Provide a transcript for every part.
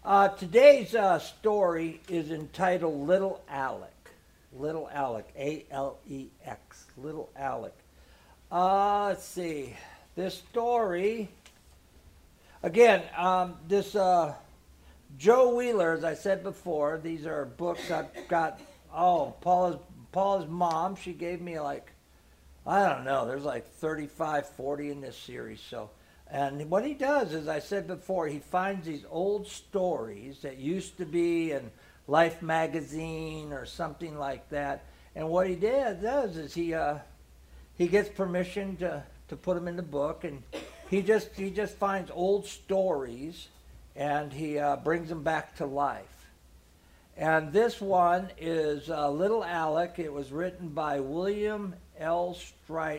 Today's story is entitled Little Alec. Little Alec, A-L-E-X, Little Alec. Let's see. This story, again, this Joe Wheeler, as I said before, these are books I've got. Oh, Paula's mom, she gave me like, I don't know, there's like 35, 40 in this series. So, and what he does, as I said before, he finds these old stories that used to be in Life magazine or something like that. And what he does is he gets permission to put them in the book, and he just finds old stories and he brings them back to life. And this one is Little Alec. It was written by William L. Strite,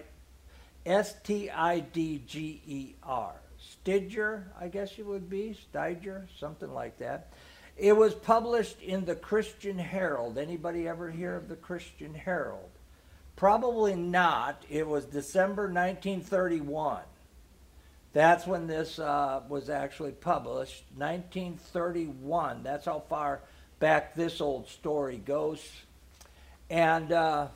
S-T-I-D-G-E-R. Stidger, I guess it would be, Stidger, something like that. It was published in the Christian Herald. Anybody ever hear of the Christian Herald? Probably not. It was December 1931. That's when this was actually published, 1931. That's how far back this old story goes. And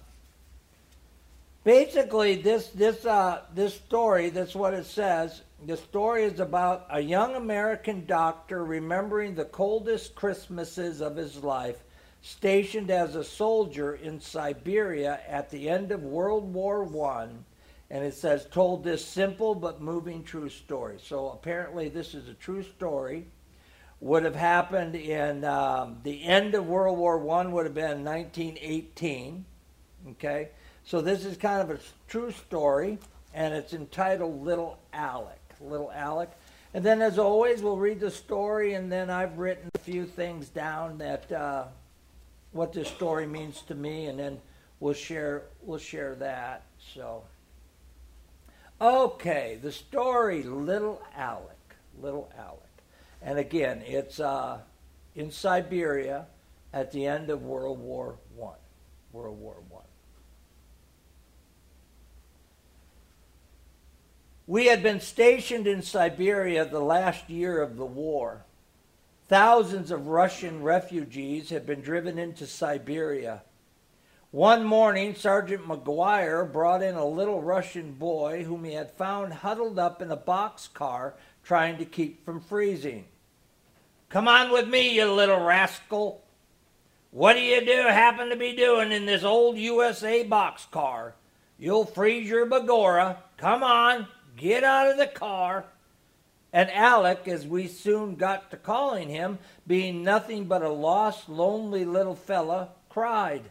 basically, this story, that's what it says. The story is about a young American doctor remembering the coldest Christmases of his life, stationed as a soldier in Siberia at the end of World War I. And it says, told this simple but moving true story. So apparently this is a true story. Would have happened in the end of World War I, would have been 1918. Okay? So this is kind of a true story, and it's entitled Little Alec. Little Alec. And then, as always, we'll read the story, and then I've written a few things down that what this story means to me, and then we'll share that. So, okay, the story, Little Alec. Little Alec. And again, it's in Siberia at the end of World War I. World War I. We had been stationed in Siberia the last year of the war. Thousands of Russian refugees had been driven into Siberia. One morning, Sergeant McGuire brought in a little Russian boy whom he had found huddled up in a boxcar trying to keep from freezing. "Come on with me, you little rascal. What do you happen to be doing in this old USA boxcar? You'll freeze your begorra. Come on. Get out of the car." And Alec, as we soon got to calling him, being nothing but a lost, lonely little fella, cried.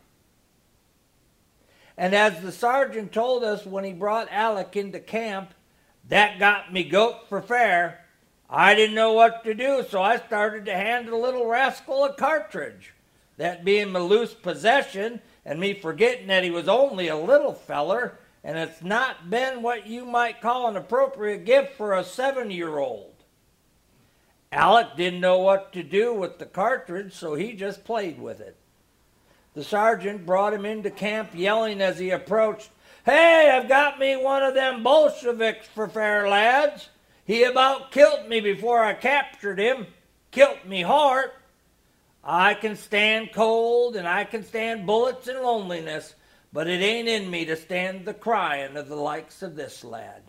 And as the sergeant told us when he brought Alec into camp, that got me goat for fair. I didn't know what to do, so I started to hand the little rascal a cartridge. That being my loose possession, and me forgetting that he was only a little feller, and it's not been what you might call an appropriate gift for a 7-year-old. Alec didn't know what to do with the cartridge, so he just played with it. The sergeant brought him into camp yelling as he approached, "Hey, I've got me one of them Bolsheviks for fair, lads. He about killed me before I captured him. Killed me heart. I can stand cold and I can stand bullets and loneliness, but it ain't in me to stand the crying of the likes of this lad."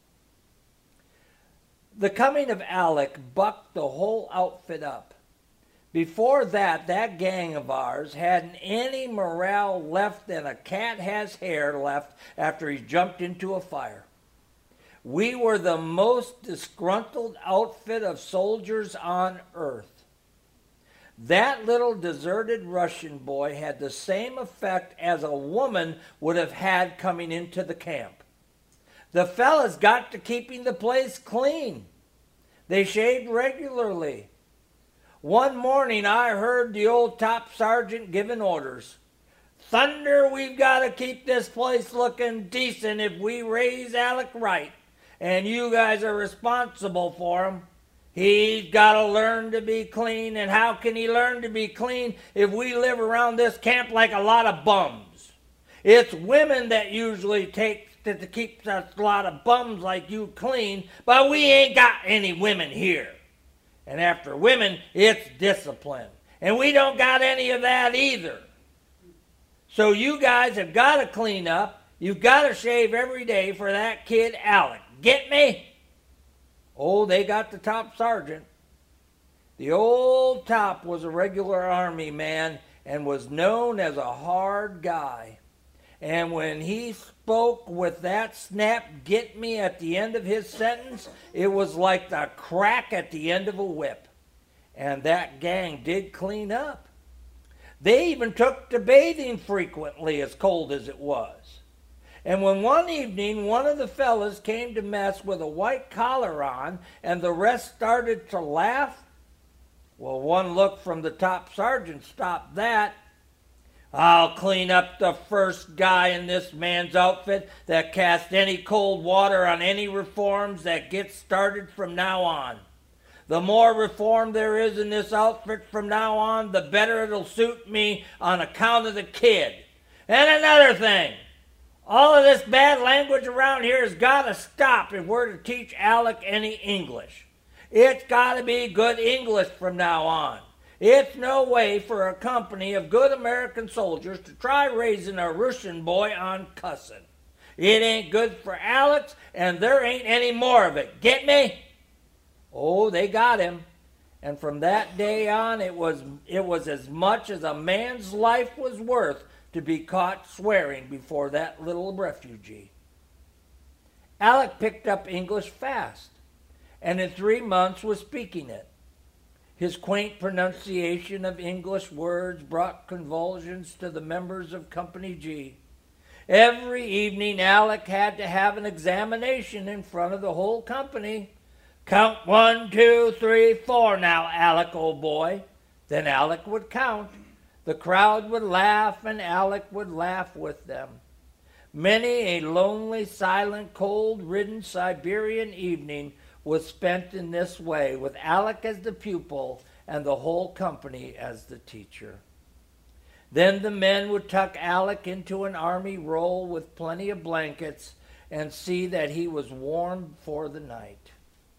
The coming of Alec bucked the whole outfit up. Before that gang of ours hadn't any morale left than a cat has hair left after he jumped into a fire. We were the most disgruntled outfit of soldiers on earth. That little deserted Russian boy had the same effect as a woman would have had coming into the camp. The fellas got to keeping the place clean. They shaved regularly. One morning I heard the old top sergeant giving orders. "Thunder, we've got to keep this place looking decent if we raise Alec right, and you guys are responsible for him. He's got to learn to be clean, and how can he learn to be clean if we live around this camp like a lot of bums? It's women that usually take to keep a lot of bums like you clean, but we ain't got any women here. And after women, it's discipline. And we don't got any of that either. So you guys have got to clean up. You've got to shave every day for that kid Alec. Get me? Oh, they got the top sergeant. The old top was a regular army man and was known as a hard guy. And when he spoke with that snap, get me at the end of his sentence, it was like the crack at the end of a whip. And that gang did clean up. They even took to bathing frequently, as cold as it was. And when one evening one of the fellas came to mess with a white collar on and the rest started to laugh, well, one look from the top sergeant stopped that. I'll clean up the first guy in this man's outfit that casts any cold water on any reforms that get started from now on. The more reform there is in this outfit from now on, the better it'll suit me on account of the kid. And another thing, all of this bad language around here has got to stop if we're to teach Alec any English. It's got to be good English from now on. It's no way for a company of good American soldiers to try raising a Russian boy on cussing. It ain't good for Alex, and there ain't any more of it. Get me? Oh, they got him. And from that day on, it was as much as a man's life was worth to be caught swearing before that little refugee. Alec picked up English fast, and in 3 months was speaking it. His quaint pronunciation of English words brought convulsions to the members of Company G. Every evening, Alec had to have an examination in front of the whole company. Count 1, 2, 3, 4 now, Alec, old boy. Then Alec would count. The crowd would laugh, and Alec would laugh with them. Many a lonely, silent, cold-ridden Siberian evening was spent in this way, with Alec as the pupil and the whole company as the teacher. Then the men would tuck Alec into an army roll with plenty of blankets and see that he was warm for the night.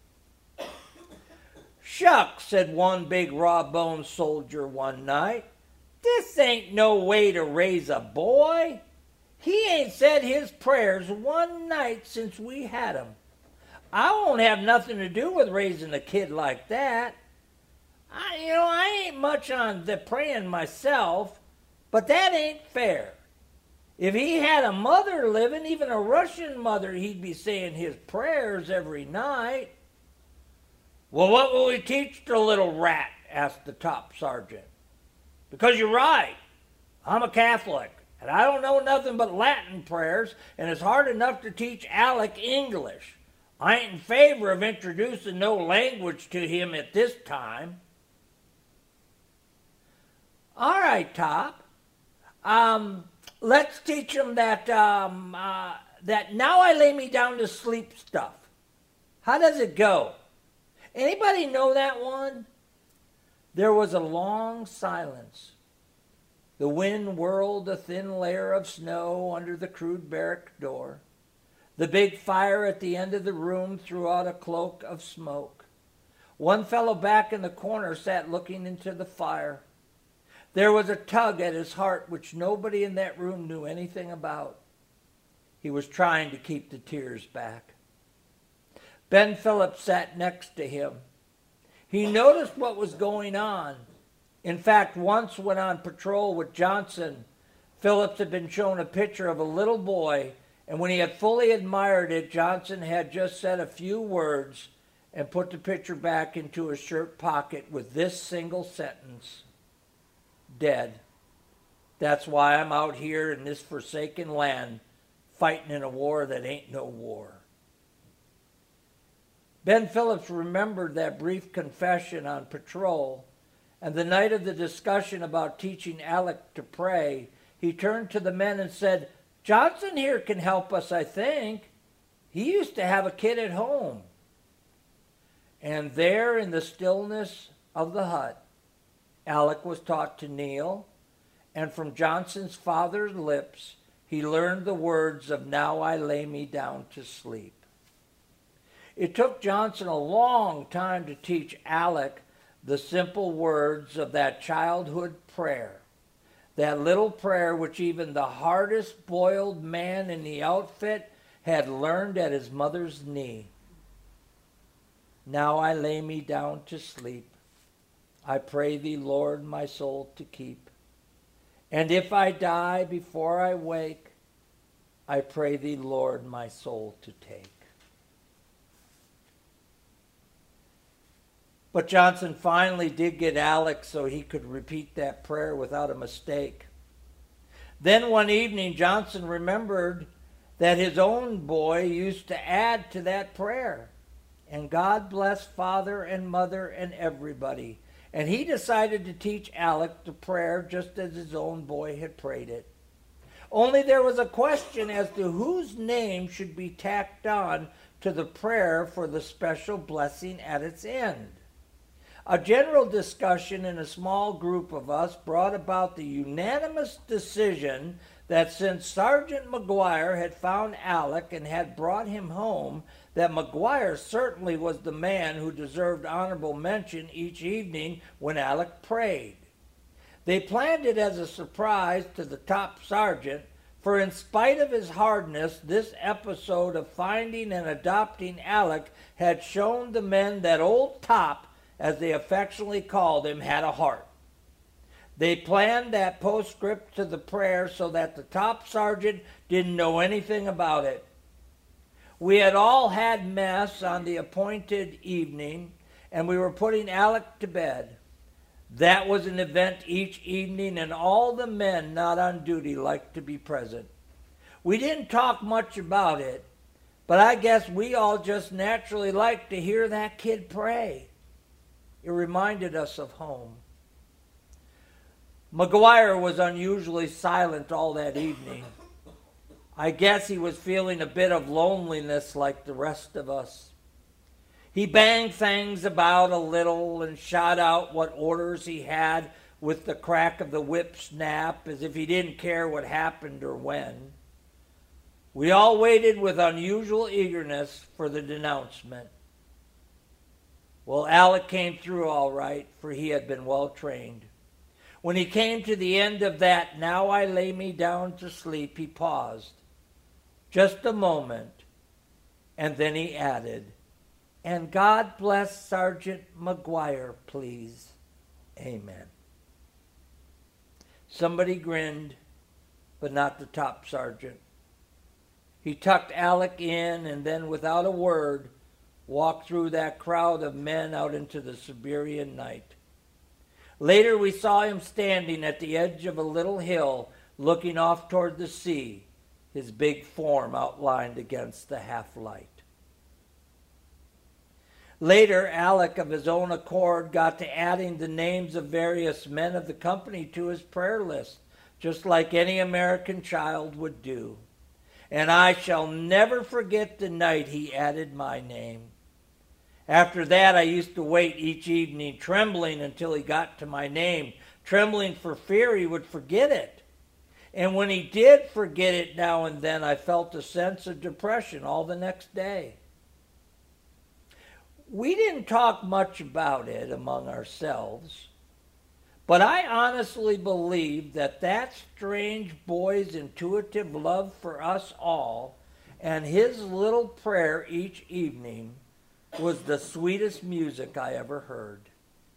"Shucks," said one big raw-boned soldier one night, "this ain't no way to raise a boy. He ain't said his prayers one night since we had him. I won't have nothing to do with raising a kid like that. I ain't much on the praying myself, but that ain't fair. If he had a mother living, even a Russian mother, he'd be saying his prayers every night." "Well, what will we teach the little rat?" asked the top sergeant. "Because you're right. I'm a Catholic, and I don't know nothing but Latin prayers, and it's hard enough to teach Alec English. I ain't in favor of introducing no language to him at this time." "All right, Top. Let's teach him that now I lay me down to sleep stuff. How does it go? Anybody know that one?" There was a long silence. The wind whirled a thin layer of snow under the crude barrack door. The big fire at the end of the room threw out a cloak of smoke. One fellow back in the corner sat looking into the fire. There was a tug at his heart which nobody in that room knew anything about. He was trying to keep the tears back. Ben Phillips sat next to him. He noticed what was going on. In fact, once when on patrol with Johnson, Phillips had been shown a picture of a little boy, and when he had fully admired it, Johnson had just said a few words and put the picture back into his shirt pocket with this single sentence: "Dead. That's why I'm out here in this forsaken land, fighting in a war that ain't no war." Ben Phillips remembered that brief confession on patrol, and the night of the discussion about teaching Alec to pray, he turned to the men and said, "Johnson here can help us, I think. He used to have a kid at home." And there in the stillness of the hut, Alec was taught to kneel, and from Johnson's father's lips, he learned the words of "Now I lay me down to sleep." It took Johnson a long time to teach Alec the simple words of that childhood prayer. That little prayer which even the hardest boiled man in the outfit had learned at his mother's knee. Now I lay me down to sleep. I pray thee, Lord, my soul to keep. And if I die before I wake, I pray thee, Lord, my soul to take. But Johnson finally did get Alec so he could repeat that prayer without a mistake. Then one evening, Johnson remembered that his own boy used to add to that prayer. And God bless father and mother and everybody. And he decided to teach Alec the prayer just as his own boy had prayed it. Only there was a question as to whose name should be tacked on to the prayer for the special blessing at its end. A general discussion in a small group of us brought about the unanimous decision that since Sergeant McGuire had found Alec and had brought him home, that McGuire certainly was the man who deserved honorable mention each evening when Alec prayed. They planned it as a surprise to the top sergeant, for in spite of his hardness, this episode of finding and adopting Alec had shown the men that old Top, as they affectionately called him, had a heart. They planned that postscript to the prayer so that the top sergeant didn't know anything about it. We had all had mess on the appointed evening, and we were putting Alec to bed. That was an event each evening, and all the men not on duty liked to be present. We didn't talk much about it, but I guess we all just naturally liked to hear that kid pray. It reminded us of home. McGuire was unusually silent all that evening. I guess he was feeling a bit of loneliness like the rest of us. He banged things about a little and shot out what orders he had with the crack of the whip snap, as if he didn't care what happened or when. We all waited with unusual eagerness for the denouncement. Well, Alec came through all right, for he had been well trained. When he came to the end of that, "Now I lay me down to sleep," he paused. Just a moment, and then he added, "And God bless Sergeant McGuire, please. Amen." Somebody grinned, but not the top sergeant. He tucked Alec in and then, without a word, walked through that crowd of men out into the Siberian night. Later we saw him standing at the edge of a little hill, looking off toward the sea, his big form outlined against the half-light. Later, Alec, of his own accord, got to adding the names of various men of the company to his prayer list, just like any American child would do. And I shall never forget the night he added my name. After that, I used to wait each evening, trembling until he got to my name, trembling for fear he would forget it. And when he did forget it now and then, I felt a sense of depression all the next day. We didn't talk much about it among ourselves, but I honestly believe that that strange boy's intuitive love for us all and his little prayer each evening was the sweetest music I ever heard.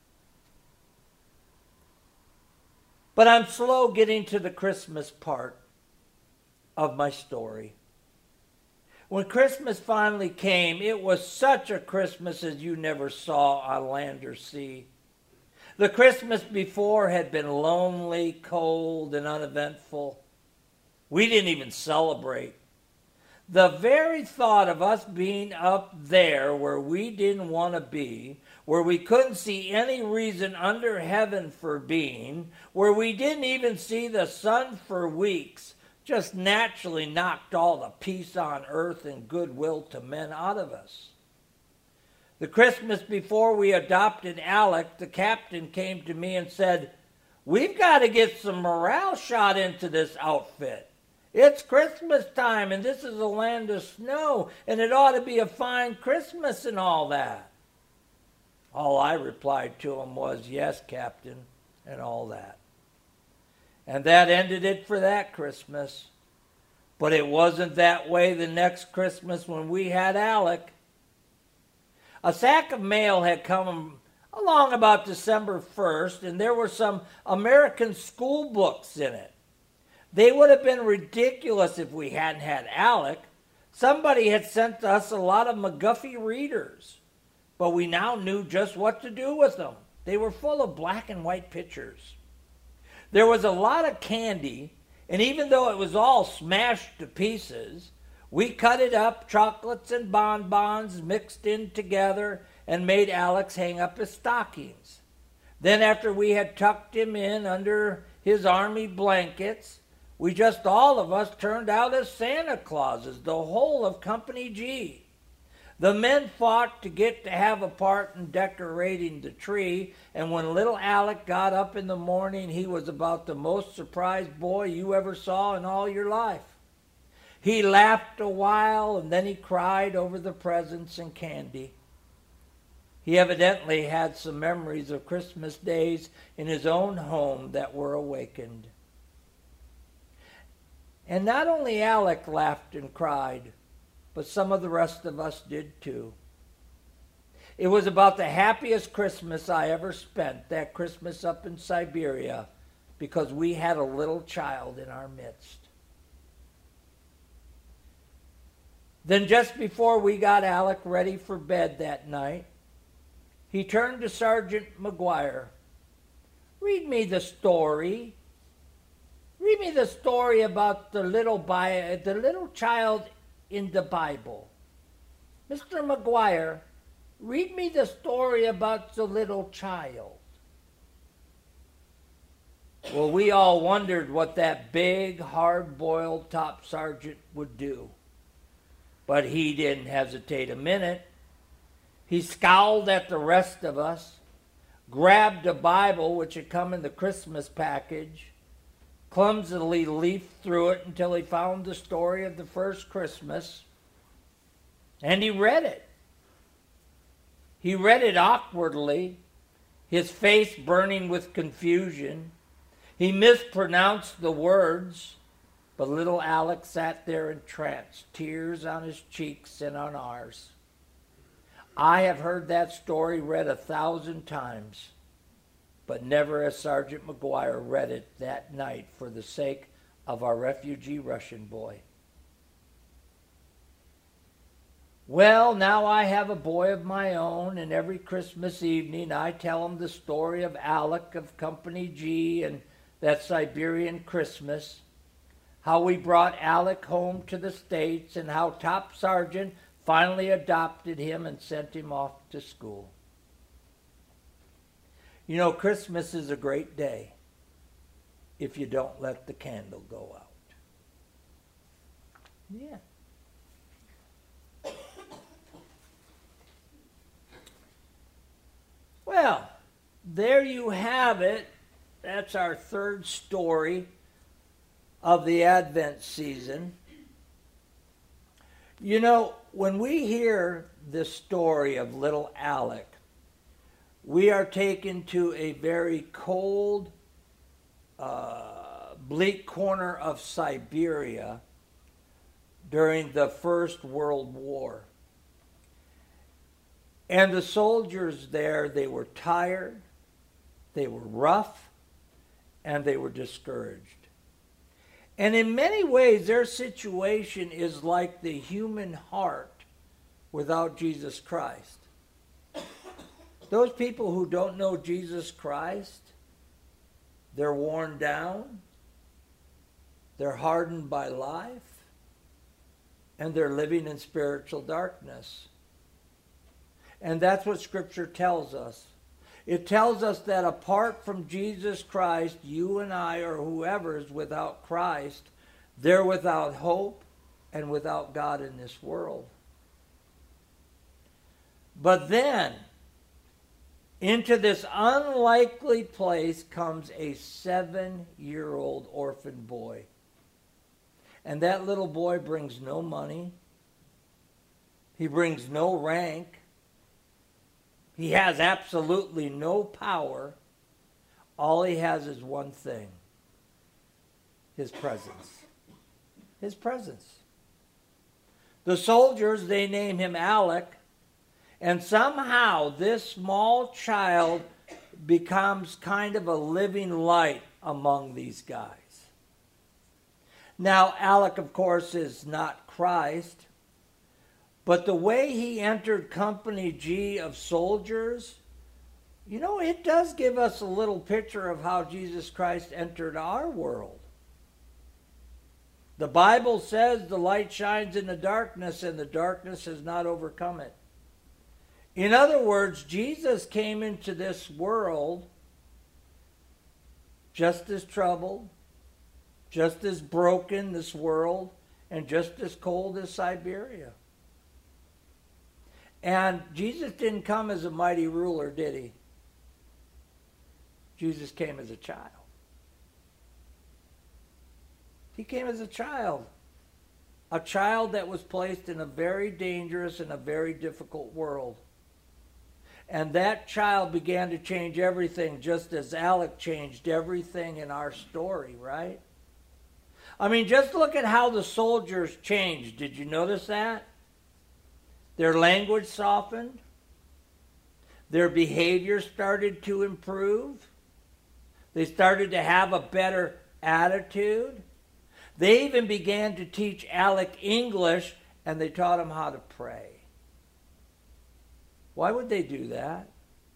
But I'm slow getting to the Christmas part of my story. When Christmas finally came, it was such a Christmas as you never saw on land or sea. The Christmas before had been lonely, cold, and uneventful. We didn't even celebrate. The very thought of us being up there where we didn't want to be, where we couldn't see any reason under heaven for being, where we didn't even see the sun for weeks, just naturally knocked all the peace on earth and goodwill to men out of us. The Christmas before we adopted Alec, the captain came to me and said, "We've got to get some morale shot into this outfit. It's Christmas time, and this is a land of snow, and it ought to be a fine Christmas and all that. All I replied to him was, yes, Captain, and all that. And that ended it for that Christmas. But it wasn't that way the next Christmas when we had Alec. A sack of mail had come along about December 1st, and there were some American school books in it. They would have been ridiculous if we hadn't had Alec. Somebody had sent us a lot of McGuffey readers, but we now knew just what to do with them. They were full of black and white pictures. There was a lot of candy, and even though it was all smashed to pieces, we cut it up, chocolates and bonbons mixed in together, and made Alex hang up his stockings. Then after we had tucked him in under his army blankets, we just all of us turned out as Santa Clauses, the whole of Company G. The men fought to get to have a part in decorating the tree, and when little Alec got up in the morning, he was about the most surprised boy you ever saw in all your life. He laughed a while, and then he cried over the presents and candy. He evidently had some memories of Christmas days in his own home that were awakened. And not only Alec laughed and cried, but some of the rest of us did too. It was about the happiest Christmas I ever spent, that Christmas up in Siberia, because we had a little child in our midst. Then just before we got Alec ready for bed that night, he turned to Sergeant McGuire. Read me the story. Read me the story about the little child in the Bible. Mr. McGuire, read me the story about the little child. Well, we all wondered what that big, hard-boiled top sergeant would do. But he didn't hesitate a minute. He scowled at the rest of us, grabbed a Bible which had come in the Christmas package, clumsily leafed through it until he found the story of the first Christmas, and he read it. He read it awkwardly, his face burning with confusion. He mispronounced the words, but little Alec sat there entranced, tears on his cheeks and on ours. I have heard that story read 1,000 times, but never as Sergeant McGuire read it that night for the sake of our refugee Russian boy. Well, now I have a boy of my own, and every Christmas evening I tell him the story of Alec of Company G and that Siberian Christmas, how we brought Alec home to the States, and how Top Sergeant finally adopted him and sent him off to school. You know, Christmas is a great day if you don't let the candle go out. Yeah. Well, there you have it. That's our third story of the Advent season. You know, when we hear the story of little Alec, we are taken to a very cold, bleak corner of Siberia during the First World War. And the soldiers there, they were tired, they were rough, and they were discouraged. And in many ways, their situation is like the human heart without Jesus Christ. Those people who don't know Jesus Christ, they're worn down, they're hardened by life, and they're living in spiritual darkness. And that's what Scripture tells us. It tells us that apart from Jesus Christ, you and I, or whoever is without Christ, they're without hope and without God in this world. But then, into this unlikely place comes a 7-year-old orphan boy. And that little boy brings no money. He brings no rank. He has absolutely no power. All he has is one thing: his presence. His presence. The soldiers, they name him Alec, and somehow this small child becomes kind of a living light among these guys. Now, Alec, of course, is not Christ, but the way he entered Company G of soldiers, you know, it does give us a little picture of how Jesus Christ entered our world. The Bible says the light shines in the darkness, and the darkness has not overcome it. In other words, Jesus came into this world just as troubled, just as broken, this world, and just as cold as Siberia. And Jesus didn't come as a mighty ruler, did he? Jesus came as a child. He came as a child that was placed in a very dangerous and a very difficult world. And that child began to change everything, just as Alec changed everything in our story, right? I mean, just look at how the soldiers changed. Did you notice that? Their language softened. Their behavior started to improve. They started to have a better attitude. They even began to teach Alec English, and they taught him how to pray. Why would they do that?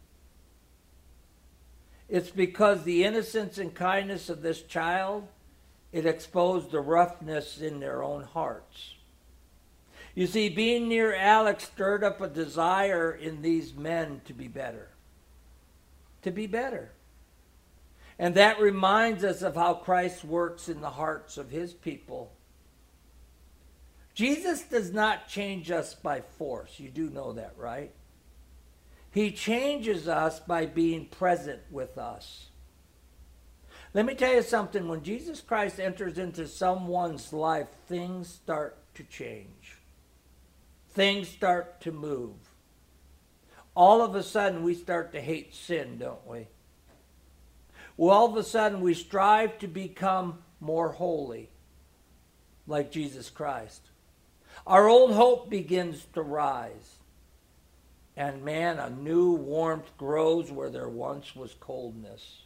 It's because the innocence and kindness of this child, it exposed the roughness in their own hearts. You see, being near Alec stirred up a desire in these men to be better. To be better. And that reminds us of how Christ works in the hearts of his people. Jesus does not change us by force. You do know that, right? He changes us by being present with us. Let me tell you something. When Jesus Christ enters into someone's life, things start to change. Things start to move. All of a sudden, we start to hate sin, don't we? Well, all of a sudden, we strive to become more holy, like Jesus Christ. Our old hope begins to rise. And man, a new warmth grows where there once was coldness.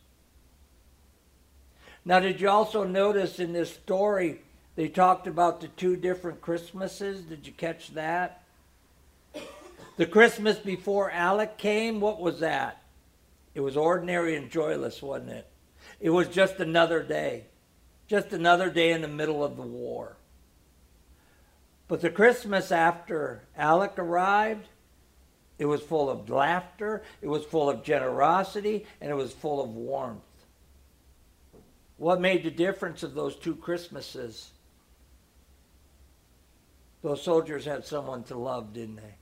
Now, did you also notice in this story, they talked about the two different Christmases? Did you catch that? The Christmas before Alec came, what was that? It was ordinary and joyless, wasn't it? It was just another day. Just another day in the middle of the war. But the Christmas after Alec arrived, it was full of laughter, it was full of generosity, and it was full of warmth. What made the difference of those two Christmases? Those soldiers had someone to love, didn't they?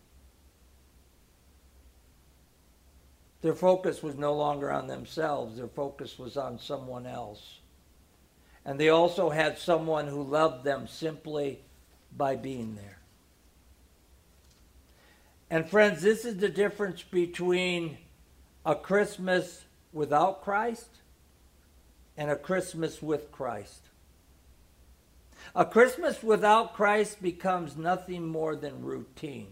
Their focus was no longer on themselves. Their focus was on someone else. And they also had someone who loved them simply by being there. And friends, this is the difference between a Christmas without Christ and a Christmas with Christ. A Christmas without Christ becomes nothing more than routine.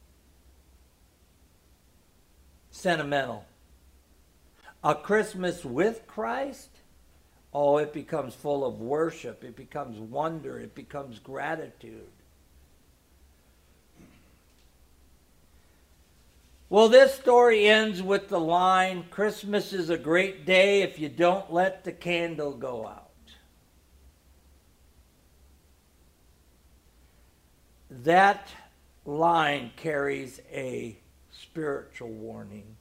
Sentimental. A Christmas with Christ, oh, it becomes full of worship. It becomes wonder. It becomes gratitude. Well, this story ends with the line, Christmas is a great day if you don't let the candle go out. That line carries a spiritual warning.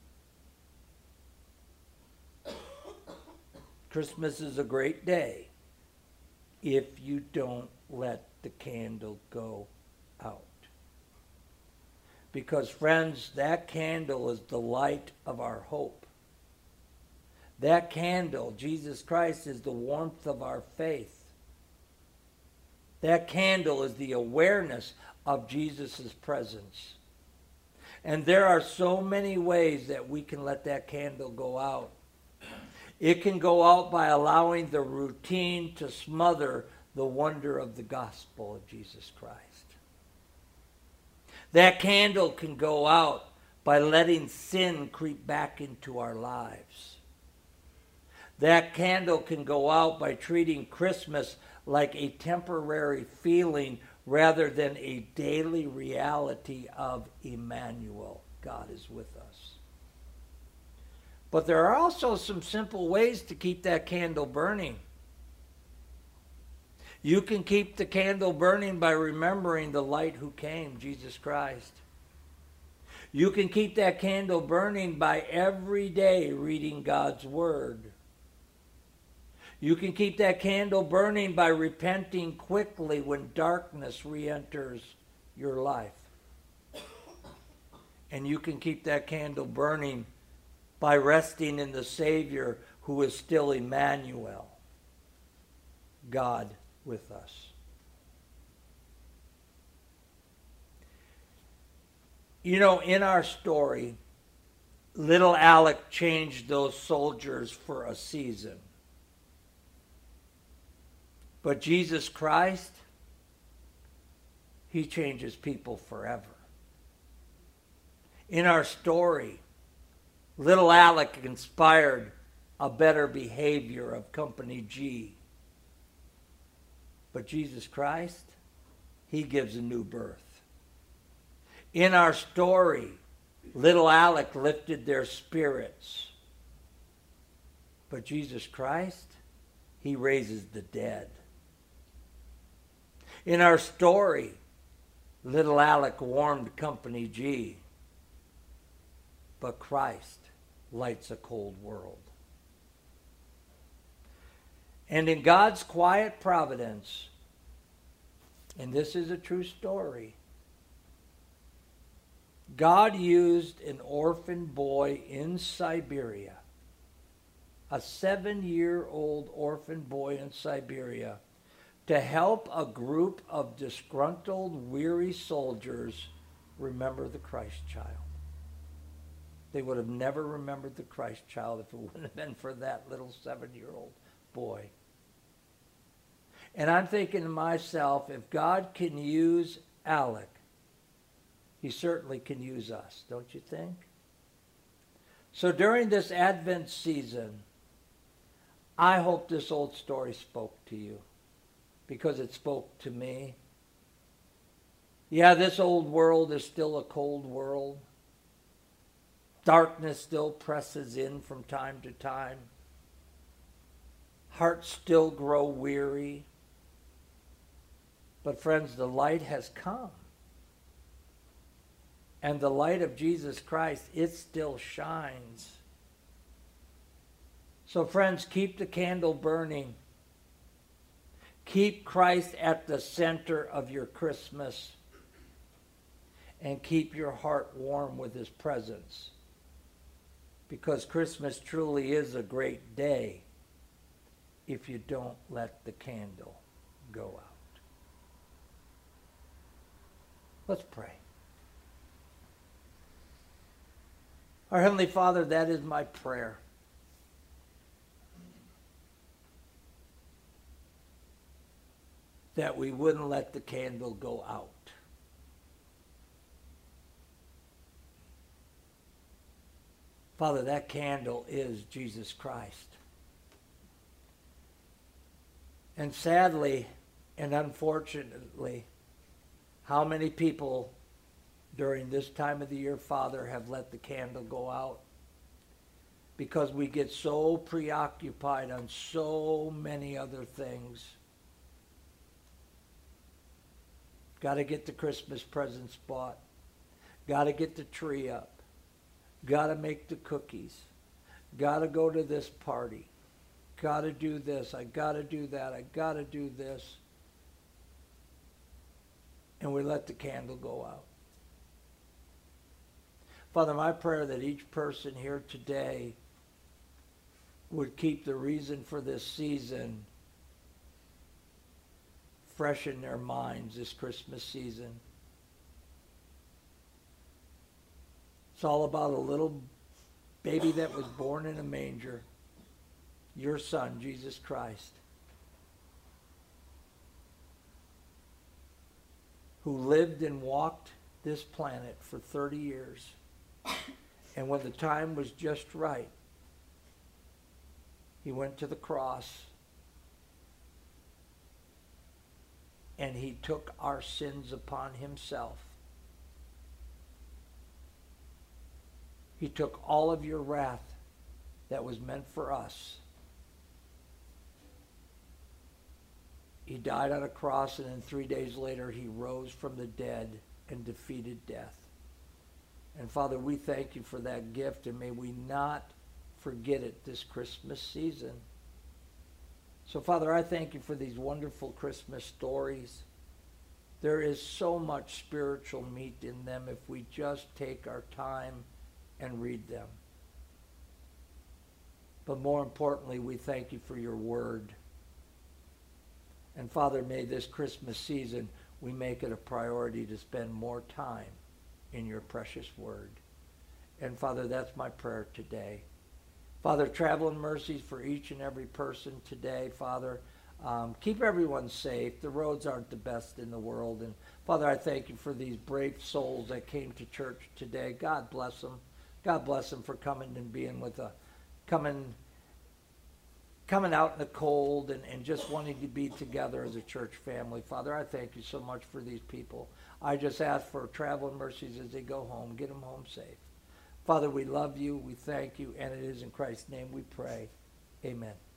Christmas is a great day if you don't let the candle go out. Because, friends, that candle is the light of our hope. That candle, Jesus Christ, is the warmth of our faith. That candle is the awareness of Jesus' presence. And there are so many ways that we can let that candle go out. It can go out by allowing the routine to smother the wonder of the gospel of Jesus Christ. That candle can go out by letting sin creep back into our lives. That candle can go out by treating Christmas like a temporary feeling rather than a daily reality of Emmanuel. God is with us. But there are also some simple ways to keep that candle burning. You can keep the candle burning by remembering the light who came, Jesus Christ. You can keep that candle burning by every day reading God's Word. You can keep that candle burning by repenting quickly when darkness re-enters your life. And you can keep that candle burning by resting in the Savior who is still Emmanuel, God with us. You know, in our story, little Alec changed those soldiers for a season. But Jesus Christ, he changes people forever. In our story, little Alec inspired a better behavior of Company G. But Jesus Christ, he gives a new birth. In our story, little Alec lifted their spirits. But Jesus Christ, he raises the dead. In our story, little Alec warmed Company G. But Christ lights a cold world. And in God's quiet providence, and this is a true story, God used an orphan boy in Siberia, a 7-year-old orphan boy in Siberia, to help a group of disgruntled, weary soldiers remember the Christ child. They would have never remembered the Christ child if it wouldn't have been for that little 7-year-old boy. And I'm thinking to myself, if God can use Alec, he certainly can use us, don't you think? So during this Advent season, I hope this old story spoke to you, because it spoke to me. Yeah, this old world is still a cold world. Darkness still presses in from time to time. Hearts still grow weary. But friends, the light has come. And the light of Jesus Christ, it still shines. So friends, keep the candle burning. Keep Christ at the center of your Christmas. And keep your heart warm with his presence. Because Christmas truly is a great day if you don't let the candle go out. Let's pray. Our Heavenly Father, that is my prayer. That we wouldn't let the candle go out. Father, that candle is Jesus Christ. And sadly and unfortunately, how many people during this time of the year, Father, have let the candle go out? Because we get so preoccupied on so many other things. Got to get the Christmas presents bought. Got to get the tree up. Got to make the cookies. Got to go to this party. Got to do this. I got to do that. I got to do this. And we let the candle go out. Father, my prayer that each person here today would keep the reason for this season fresh in their minds this Christmas season. It's all about a little baby that was born in a manger, your Son, Jesus Christ, who lived and walked this planet for 30 years. And when the time was just right, he went to the cross and he took our sins upon himself. He took all of your wrath that was meant for us. He died on a cross, and then 3 days later he rose from the dead and defeated death. And Father, we thank you for that gift, and may we not forget it this Christmas season. So Father, I thank you for these wonderful Christmas stories. There is so much spiritual meat in them if we just take our time and read them. But more importantly, we thank you for your word. And Father, may this Christmas season we make it a priority to spend more time in your precious word. And Father, that's my prayer today. Father, traveling mercies for each and every person today. Father, keep everyone safe. The roads aren't the best in the world. And Father, I thank you for these brave souls that came to church today. God bless them. God bless them for coming and being with coming out in the cold and just wanting to be together as a church family. Father, I thank you so much for these people. I just ask for traveling mercies as they go home. Get them home safe. Father, we love you. We thank you. And it is in Christ's name we pray. Amen.